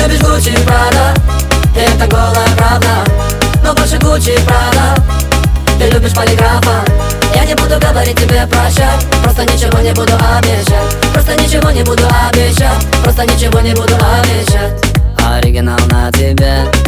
любишь Гуччи и Прада, и это голая правда. Но больше Гуччи и Прада, ты любишь полиграфа. Я не буду говорить тебе прощай, просто ничего не буду обещать. Просто ничего не буду обещать, просто ничего не буду обещать. Оригинал на тебе,